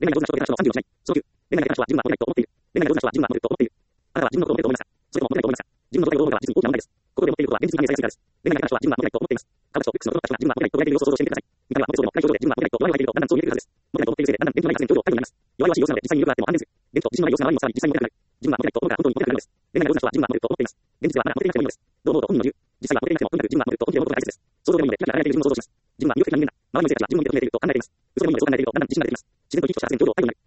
恋愛が上手な人は恋愛の人を信用しない。その9、恋愛が下手な人は自分は持てないと思っている。恋愛が上手な人は自分は持てると思っている。あなたは自分のことを持てると思いますか？それとも持てないと思いますか？自分のことを持てると思うのは実に大きな問題です。ここで持っていることは現実に反映されやすいからです。恋愛が下手な人は自分は持てないと思っています。株式と X の人たちが自分は持てないと言われている様子を想像してみてください。見た目はモテそうでも外表情で自分は持てないと言われているとだんだんそう見えてくるはずです。持てないと思っているせいでだんだん現実のない発言表情を態度になります。弱々しい様子なので実際に魅力があっても安全する。現実と自信のない様子があまりにもさらに実際に持てなくなる。自分は持てないと思うから本当に持てなくなるのです。恋愛が上手な人は自分は持てると思っています。現実はまだ持ていなくてもいいのです。どう思うと本人の言う。実際は持ていなくてもとにかく自分は持てると本気で思うことが大切です。想像でもいいのでキラキラ輝いている自分を想像します。自分は魅力的な人間だ。周りの生徒たちは自分を認めているとだんだん認めています。嘘でもいいのでそうだんだん認めているとだんだん自信が出てきます。自然と生きとした発言表情を態度になる。